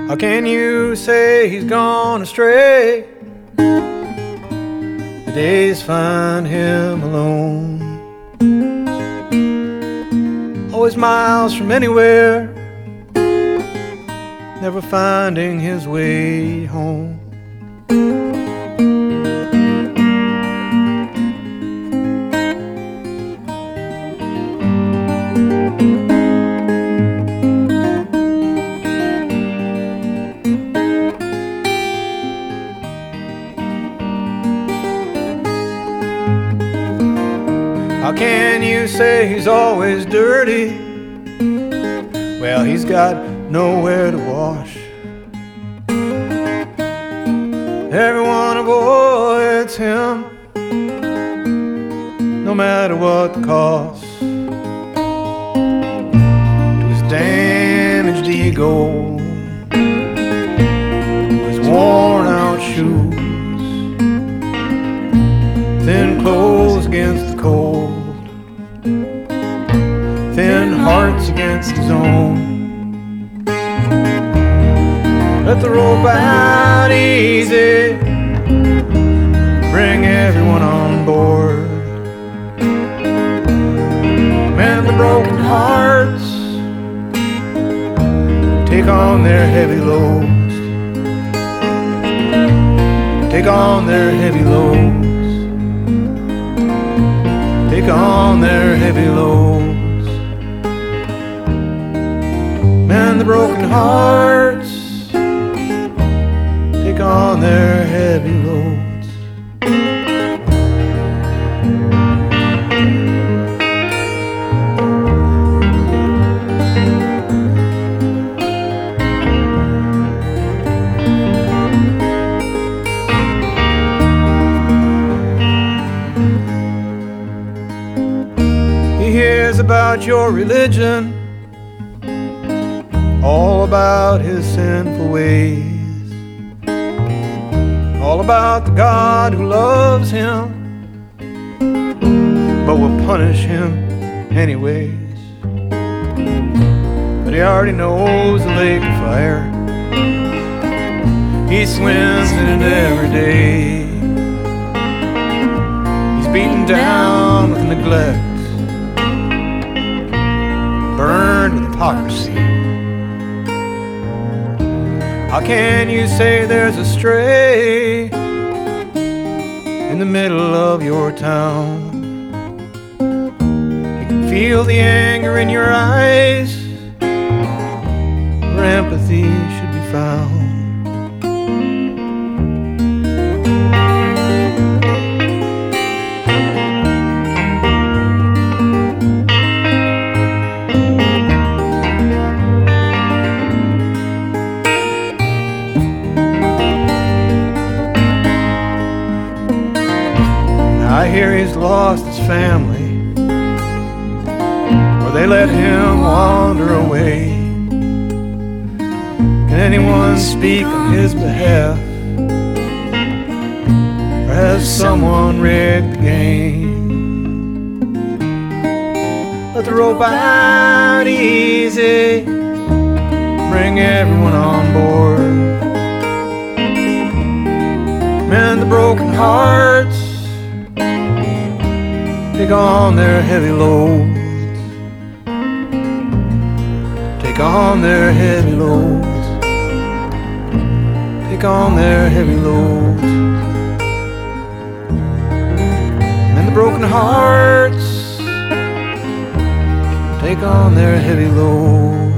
How can you say he's gone astray? The days find him alone, always miles from anywhere, never finding his way home. How can you say he's always dirty? Well, he's got nowhere to wash. Everyone avoids him, no matter what the cost. To his damaged ego, to his worn out shoes, thin clothes against the cold, thin hearts against his own. Let the rope out easy, bring everyone on board. Mend the broken hearts, take on their heavy loads, take on their heavy loads, take on their heavy loads. Mend the broken hearts, take on their heavy loads. He hears about your religion, all about his sinful ways, all about the God who loves him, but will punish him anyways. But he already knows the lake of fire, he swims in it every day. He's beaten down with neglect, burned with hypocrisy. How can you say there's a stray in the middle of your town? You can feel the anger in your eyes, where empathy should be found. I hear he's lost his family, or they let him wander away. Can anyone speak on his behalf, or has someone rigged the game? Let the rope out easy, bring everyone on board. Mend the broken hearts, take on their heavy loads, take on their heavy loads, take on their heavy loads. Mend the broken hearts, take on their heavy loads.